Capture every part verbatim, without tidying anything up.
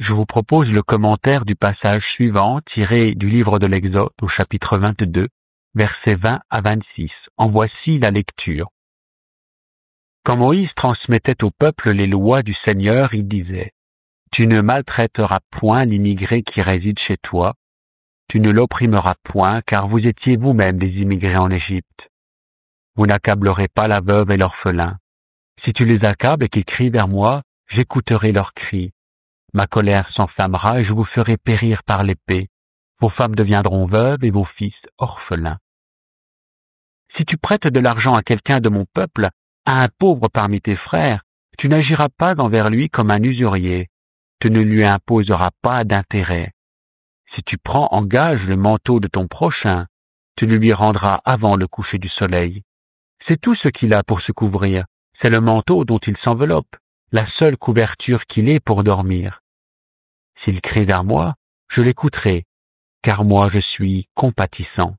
je vous propose le commentaire du passage suivant tiré du livre de l'Exode au chapitre vingt-deux, versets vingt à vingt-six. En voici la lecture. Quand Moïse transmettait au peuple les lois du Seigneur, il disait « Tu ne maltraiteras point l'immigré qui réside chez toi, tu ne l'opprimeras point, car vous étiez vous-même des immigrés en Égypte. Vous n'accablerez pas la veuve et l'orphelin. Si tu les accables et qu'ils crient vers moi, j'écouterai leurs cris. Ma colère s'enflammera et je vous ferai périr par l'épée. Vos femmes deviendront veuves et vos fils orphelins. Si tu prêtes de l'argent à quelqu'un de mon peuple, à un pauvre parmi tes frères, tu n'agiras pas envers lui comme un usurier. Tu ne lui imposeras pas d'intérêt. Si tu prends en gage le manteau de ton prochain, tu le lui rendras avant le coucher du soleil. C'est tout ce qu'il a pour se couvrir, c'est le manteau dont il s'enveloppe, la seule couverture qu'il ait pour dormir. S'il crie vers moi, je l'écouterai, car moi je suis compatissant.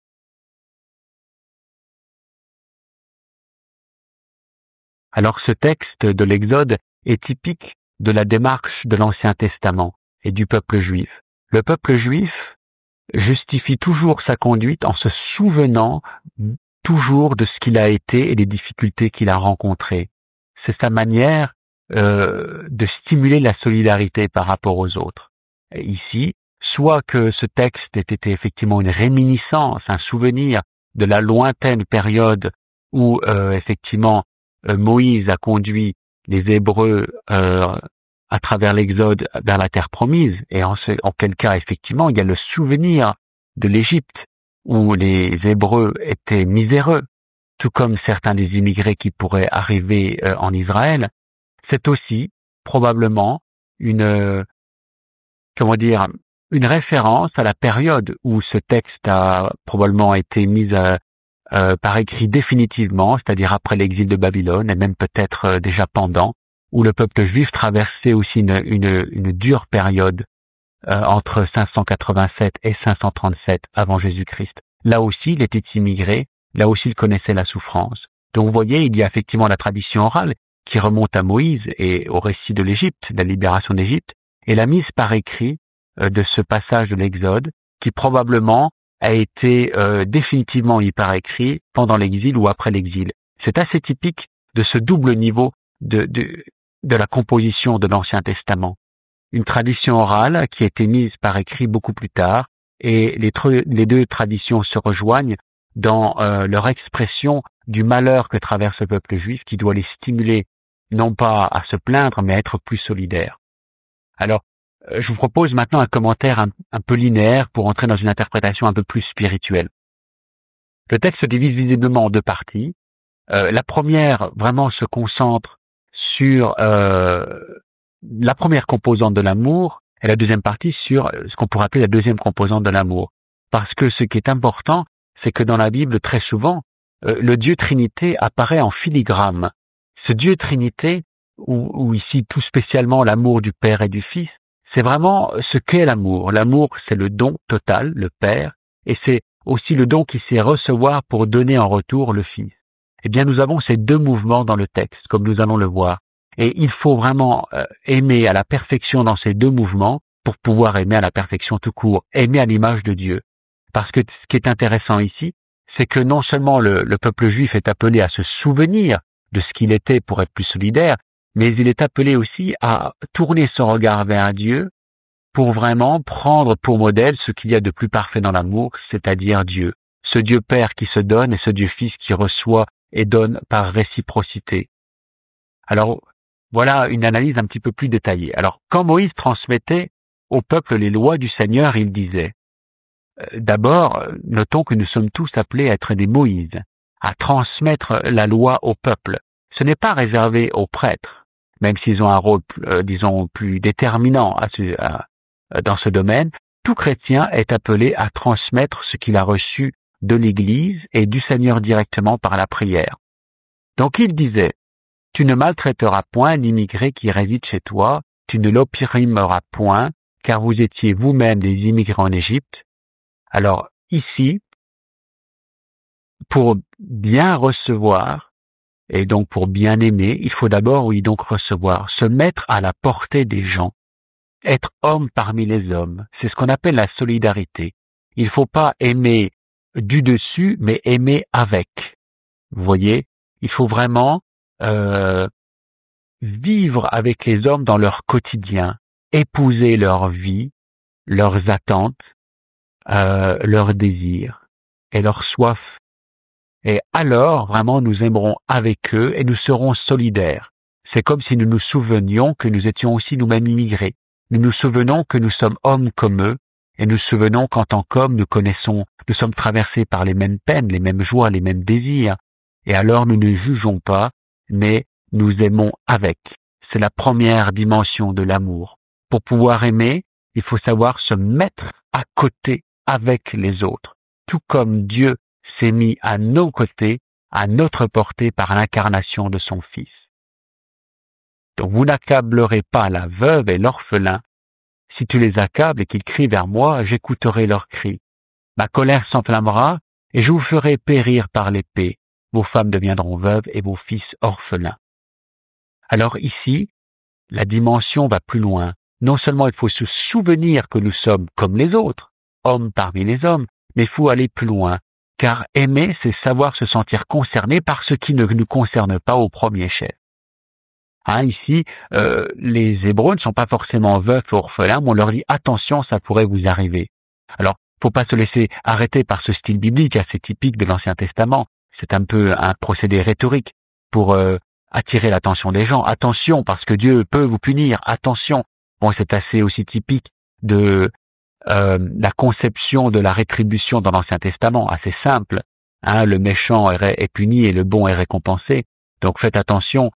Alors ce texte de l'Exode est typique de la démarche de l'Ancien Testament et du peuple juif. Le peuple juif justifie toujours sa conduite en se souvenant toujours de ce qu'il a été et des difficultés qu'il a rencontrées. C'est sa manière euh, de stimuler la solidarité par rapport aux autres. Et ici, soit que ce texte ait été effectivement une réminiscence, un souvenir de la lointaine période où euh, effectivement euh, Moïse a conduit les Hébreux euh, à travers l'Exode vers la terre promise, et en, ce, en quel cas, effectivement, il y a le souvenir de l'Égypte, où les Hébreux étaient miséreux, tout comme certains des immigrés qui pourraient arriver euh, en Israël. C'est aussi, probablement, une, euh, comment dire, une référence à la période où ce texte a probablement été mis à, euh, par écrit définitivement, c'est-à-dire après l'exil de Babylone, et même peut-être euh, déjà pendant, où le peuple juif traversait aussi une, une, une dure période euh, entre cinq cent quatre-vingt-sept et cinq cent trente-sept avant Jésus-Christ. Là aussi, il était immigré, là aussi il connaissait la souffrance. Donc vous voyez, il y a effectivement la tradition orale qui remonte à Moïse et au récit de l'Égypte, de la libération d'Égypte, et la mise par écrit euh, de ce passage de l'Exode, qui probablement a été euh, définitivement mis par écrit pendant l'exil ou après l'exil. C'est assez typique de ce double niveau de, de de la composition de l'Ancien Testament. Une tradition orale qui a été mise par écrit beaucoup plus tard, et les, les deux traditions se rejoignent dans euh, leur expression du malheur que traverse le peuple juif, qui doit les stimuler non pas à se plaindre, mais à être plus solidaires. Alors, euh, je vous propose maintenant un commentaire un, un peu linéaire pour entrer dans une interprétation un peu plus spirituelle. Le texte se divise visiblement en deux parties. Euh, la première, vraiment, se concentre sur euh, la première composante de l'amour et la deuxième partie sur ce qu'on pourrait appeler la deuxième composante de l'amour. Parce que ce qui est important, c'est que dans la Bible, très souvent, euh, le Dieu Trinité apparaît en filigrane. Ce Dieu Trinité, ou, ou ici tout spécialement l'amour du Père et du Fils, c'est vraiment ce qu'est l'amour. L'amour, c'est le don total, le Père, et c'est aussi le don qui sait recevoir pour donner en retour le Fils. Eh bien, nous avons ces deux mouvements dans le texte, comme nous allons le voir. Et il faut vraiment euh, aimer à la perfection dans ces deux mouvements pour pouvoir aimer à la perfection tout court, aimer à l'image de Dieu. Parce que ce qui est intéressant ici, c'est que non seulement le, le peuple juif est appelé à se souvenir de ce qu'il était pour être plus solidaire, mais il est appelé aussi à tourner son regard vers Dieu pour vraiment prendre pour modèle ce qu'il y a de plus parfait dans l'amour, c'est-à-dire Dieu. Ce Dieu Père qui se donne et ce Dieu Fils qui reçoit et donne par réciprocité. Alors, voilà une analyse un petit peu plus détaillée. Alors, quand Moïse transmettait au peuple les lois du Seigneur, il disait, euh, d'abord, notons que nous sommes tous appelés à être des Moïse, à transmettre la loi au peuple. Ce n'est pas réservé aux prêtres, même s'ils ont un rôle, euh, disons, plus déterminant à ce, à, dans ce domaine. Tout chrétien est appelé à transmettre ce qu'il a reçu de l'Église et du Seigneur directement par la prière. Donc il disait, tu ne maltraiteras point l'immigré qui réside chez toi, tu ne l'opprimeras point, car vous étiez vous-même des immigrés en Égypte. Alors ici, pour bien recevoir, et donc pour bien aimer, il faut d'abord, oui, donc recevoir, se mettre à la portée des gens. être homme parmi les hommes. C'est ce qu'on appelle la solidarité. Il ne faut pas aimer du dessus, mais aimer avec. Vous voyez, il faut vraiment euh, vivre avec les hommes dans leur quotidien, épouser leur vie, leurs attentes, euh, leurs désirs et leur soif. Et alors, vraiment, nous aimerons avec eux et nous serons solidaires. C'est comme si nous nous souvenions que nous étions aussi nous-mêmes immigrés. Nous nous souvenons que nous sommes hommes comme eux et nous souvenons qu'en tant qu'hommes, nous connaissons, nous sommes traversés par les mêmes peines, les mêmes joies, les mêmes désirs. Et alors, nous ne jugeons pas, mais nous aimons avec. C'est la première dimension de l'amour. Pour pouvoir aimer, il faut savoir se mettre à côté avec les autres. Tout comme Dieu s'est mis à nos côtés, à notre portée par l'incarnation de son Fils. Donc vous n'accablerez pas la veuve et l'orphelin. Si tu les accables et qu'ils crient vers moi, j'écouterai leurs cris. Ma colère s'enflammera et je vous ferai périr par l'épée. Vos femmes deviendront veuves et vos fils orphelins. Alors ici, la dimension va plus loin. Non seulement il faut se souvenir que nous sommes comme les autres, hommes parmi les hommes, mais il faut aller plus loin. Car aimer, c'est savoir se sentir concerné par ce qui ne nous concerne pas au premier chef. Hein, ici, euh, les Hébreux ne sont pas forcément veufs ou orphelins, mais on leur dit attention, ça pourrait vous arriver. Alors, faut pas se laisser arrêter par ce style biblique assez typique de l'Ancien Testament. C'est un peu un procédé rhétorique pour euh, attirer l'attention des gens. Attention, parce que Dieu peut vous punir. Attention. Bon, c'est assez aussi typique de euh, la conception de la rétribution dans l'Ancien Testament, assez simple. Hein, le méchant est, est puni et le bon est récompensé. Donc faites attention,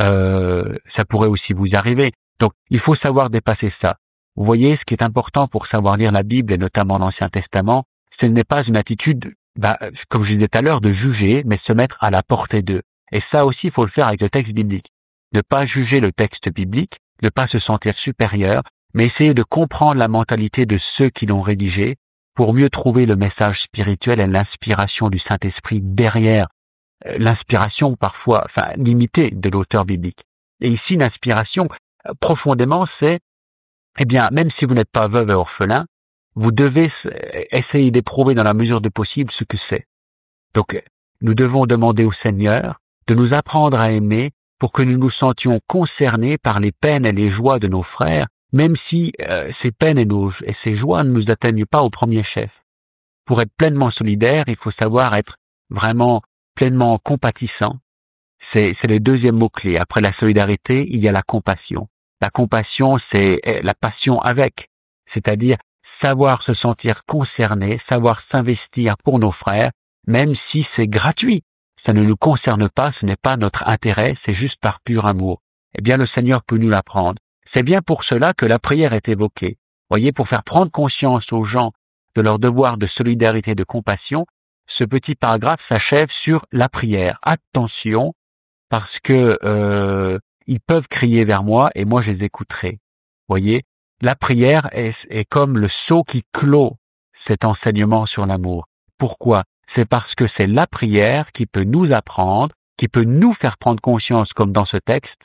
euh, ça pourrait aussi vous arriver. Donc il faut savoir dépasser ça. Vous voyez, ce qui est important pour savoir lire la Bible, et notamment l'Ancien Testament, ce n'est pas une attitude, bah, comme je disais tout à l'heure, de juger, mais se mettre à la portée d'eux. Et ça aussi, il faut le faire avec le texte biblique. Ne pas juger le texte biblique, ne pas se sentir supérieur, mais essayer de comprendre la mentalité de ceux qui l'ont rédigé pour mieux trouver le message spirituel et l'inspiration du Saint-Esprit derrière euh, l'inspiration parfois, enfin, limitée de l'auteur biblique. Et ici, l'inspiration, euh, profondément, c'est, eh bien, même si vous n'êtes pas veuve et orphelin, vous devez essayer d'éprouver dans la mesure de possible ce que c'est. Donc, nous devons demander au Seigneur de nous apprendre à aimer pour que nous nous sentions concernés par les peines et les joies de nos frères, même si euh, ces peines et, nos, et ces joies ne nous atteignent pas au premier chef. Pour être pleinement solidaire, il faut savoir être vraiment pleinement compatissant. C'est, c'est le deuxième mot-clé. Après la solidarité, il y a la compassion. La compassion, c'est la passion avec, c'est-à-dire savoir se sentir concerné, savoir s'investir pour nos frères, même si c'est gratuit. Ça ne nous concerne pas, ce n'est pas notre intérêt, c'est juste par pur amour. Eh bien, le Seigneur peut nous l'apprendre. C'est bien pour cela que la prière est évoquée. Voyez, pour faire prendre conscience aux gens de leur devoir de solidarité et de compassion, ce petit paragraphe s'achève sur la prière. Attention, parce que euh, ils peuvent crier vers moi et moi je les écouterai. Voyez, la prière est, est comme le sceau qui clôt cet enseignement sur l'amour. Pourquoi ? C'est parce que c'est la prière qui peut nous apprendre, qui peut nous faire prendre conscience, comme dans ce texte,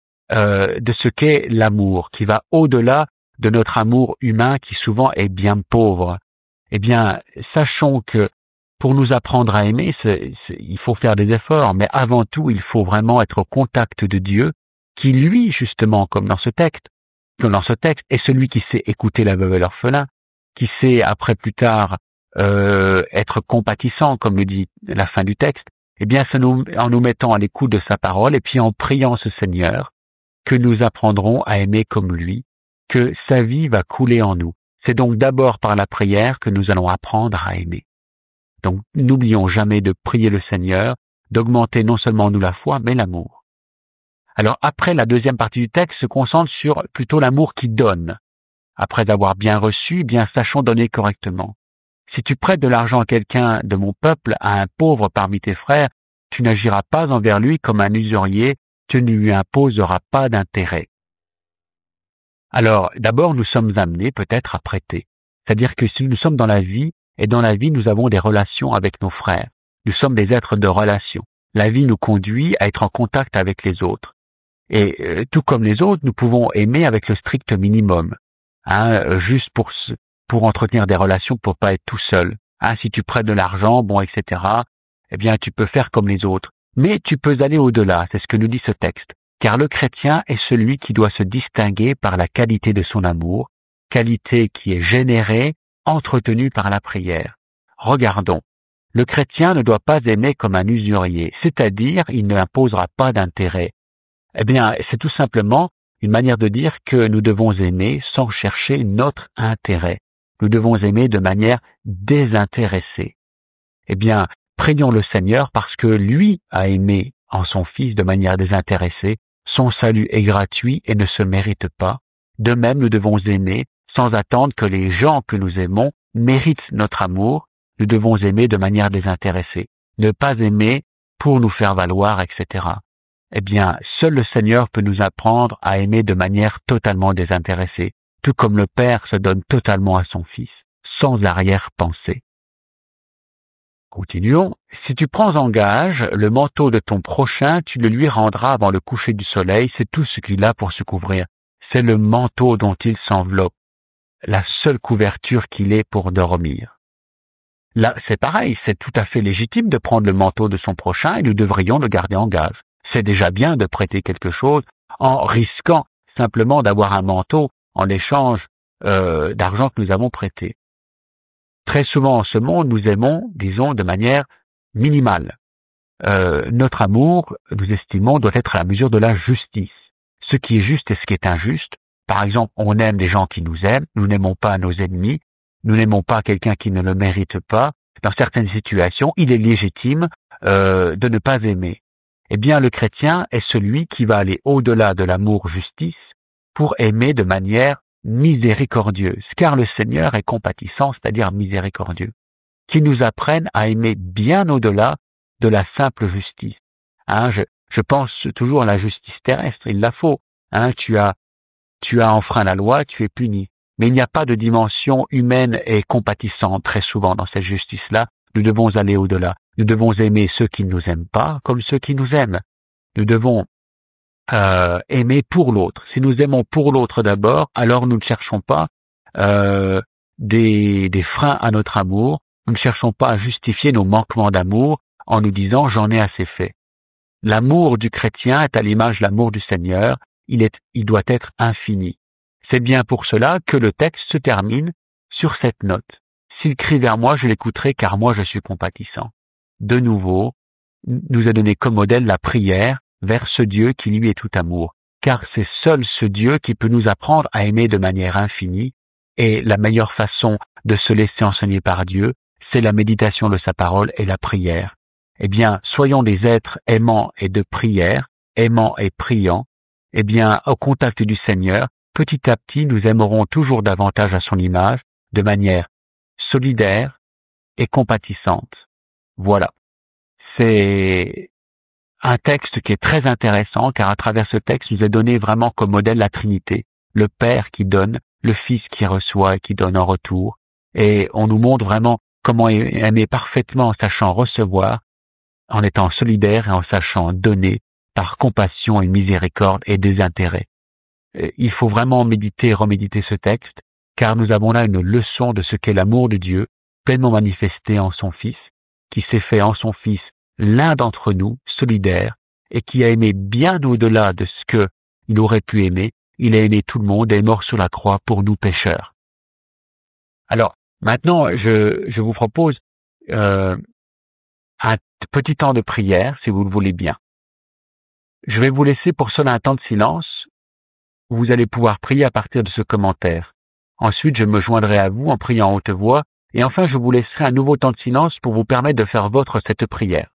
euh, de ce qu'est l'amour, qui va au-delà de notre amour humain qui souvent est bien pauvre. Eh bien, sachons que pour nous apprendre à aimer, c'est, c'est, il faut faire des efforts, mais avant tout, il faut vraiment être au contact de Dieu, qui lui, justement, comme dans ce texte, comme dans ce texte, est celui qui sait écouter la veuve et l'orphelin, qui sait, après plus tard, euh, être compatissant, comme le dit la fin du texte. Eh bien, c'est nous, en nous mettant à l'écoute de sa parole, et puis en priant ce Seigneur, que nous apprendrons à aimer comme lui, que sa vie va couler en nous. C'est donc d'abord par la prière que nous allons apprendre à aimer. Donc, n'oublions jamais de prier le Seigneur, d'augmenter non seulement nous la foi, mais l'amour. Alors, après, la deuxième partie du texte se concentre sur plutôt l'amour qui donne. Après avoir bien reçu, bien sachons donner correctement. Si tu prêtes de l'argent à quelqu'un de mon peuple, à un pauvre parmi tes frères, tu n'agiras pas envers lui comme un usurier, tu ne lui imposeras pas d'intérêt. Alors, d'abord, nous sommes amenés peut-être à prêter. C'est-à-dire que si nous sommes dans la vie, et dans la vie, nous avons des relations avec nos frères. Nous sommes des êtres de relation. La vie nous conduit à être en contact avec les autres. Et euh, tout comme les autres, nous pouvons aimer avec le strict minimum. hein, juste pour se, pour entretenir des relations, pour pas être tout seul. Hein, si tu prêtes de l'argent, bon, et cetera, eh bien, tu peux faire comme les autres. Mais tu peux aller au-delà, c'est ce que nous dit ce texte. Car le chrétien est celui qui doit se distinguer par la qualité de son amour, qualité qui est générée, entretenue par la prière. Regardons. Le chrétien ne doit pas aimer comme un usurier, c'est-à-dire il n'imposera pas d'intérêt. Eh bien, c'est tout simplement une manière de dire que nous devons aimer sans chercher notre intérêt. Nous devons aimer de manière désintéressée. Eh bien, prions le Seigneur parce que lui a aimé en son Fils de manière désintéressée. Son salut est gratuit et ne se mérite pas. De même, nous devons aimer sans attendre que les gens que nous aimons méritent notre amour. Nous devons aimer de manière désintéressée. Ne pas aimer pour nous faire valoir, et cetera. Eh bien, seul le Seigneur peut nous apprendre à aimer de manière totalement désintéressée, tout comme le Père se donne totalement à son Fils, sans arrière-pensée. Continuons. Si tu prends en gage le manteau de ton prochain, tu le lui rendras avant le coucher du soleil, c'est tout ce qu'il a pour se couvrir. C'est le manteau dont il s'enveloppe, la seule couverture qu'il ait pour dormir. Là, c'est pareil, c'est tout à fait légitime de prendre le manteau de son prochain et nous devrions le garder en gage. C'est déjà bien de prêter quelque chose en risquant simplement d'avoir un manteau en échange euh, d'argent que nous avons prêté. Très souvent en ce monde, nous aimons, disons, de manière minimale. Euh, notre amour, nous estimons, doit être à la mesure de la justice. Ce qui est juste et ce qui est injuste. Par exemple, on aime des gens qui nous aiment, nous n'aimons pas nos ennemis, nous n'aimons pas quelqu'un qui ne le mérite pas. Dans certaines situations, il est légitime euh, de ne pas aimer. Eh bien, le chrétien est celui qui va aller au-delà de l'amour-justice pour aimer de manière miséricordieuse, car le Seigneur est compatissant, c'est-à-dire miséricordieux, qui nous apprenne à aimer bien au-delà de la simple justice. Hein, je, je pense toujours à la justice terrestre, il la faut. Hein, tu as, tu as enfreint la loi, tu es puni. Mais il n'y a pas de dimension humaine et compatissante très souvent dans cette justice-là. Nous devons aller au-delà. Nous devons aimer ceux qui ne nous aiment pas comme ceux qui nous aiment. Nous devons euh, aimer pour l'autre. Si nous aimons pour l'autre d'abord, alors nous ne cherchons pas euh, des, des freins à notre amour. Nous ne cherchons pas à justifier nos manquements d'amour en nous disant « j'en ai assez fait ». L'amour du chrétien est à l'image de l'amour du Seigneur. Il, est, il doit être infini. C'est bien pour cela que le texte se termine sur cette note. S'il crie vers moi, je l'écouterai car moi je suis compatissant. De nouveau, nous a donné comme modèle la prière vers ce Dieu qui lui est tout amour, car c'est seul ce Dieu qui peut nous apprendre à aimer de manière infinie, et la meilleure façon de se laisser enseigner par Dieu, c'est la méditation de sa parole et la prière. Eh bien, soyons des êtres aimants et de prière, aimants et priants. Eh bien, au contact du Seigneur, petit à petit, nous aimerons toujours davantage à son image, de manière solidaire et compatissante. Voilà. C'est un texte qui est très intéressant, car à travers ce texte, nous est donné vraiment comme modèle la Trinité, le Père qui donne, le Fils qui reçoit et qui donne en retour, et on nous montre vraiment comment aimer parfaitement en sachant recevoir, en étant solidaire et en sachant donner par compassion et miséricorde et désintérêt. Il faut vraiment méditer et reméditer ce texte, car nous avons là une leçon de ce qu'est l'amour de Dieu, pleinement manifesté en son Fils, qui s'est fait en son Fils l'un d'entre nous, solidaire, et qui a aimé bien au-delà de ce qu'il aurait pu aimer. Il a aimé tout le monde et est mort sur la croix pour nous pécheurs. Alors, maintenant, je, je vous propose euh, un petit temps de prière, si vous le voulez bien. Je vais vous laisser pour cela un temps de silence. Vous allez pouvoir prier à partir de ce commentaire. Ensuite, je me joindrai à vous en priant en haute voix, et enfin, je vous laisserai un nouveau temps de silence pour vous permettre de faire vôtre cette prière.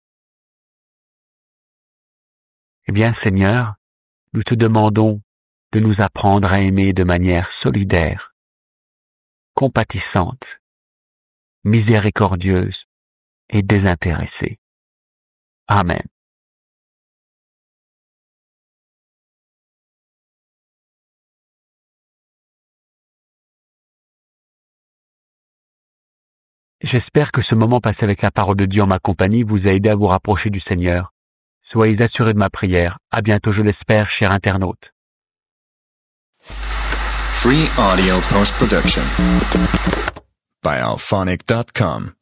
Eh bien, Seigneur, nous te demandons de nous apprendre à aimer de manière solidaire, compatissante, miséricordieuse et désintéressée. Amen. J'espère que ce moment passé avec la parole de Dieu en ma compagnie vous a aidé à vous rapprocher du Seigneur. Soyez assurés de ma prière. À bientôt, je l'espère, cher internaute. Free audio post-production by alphonic dot com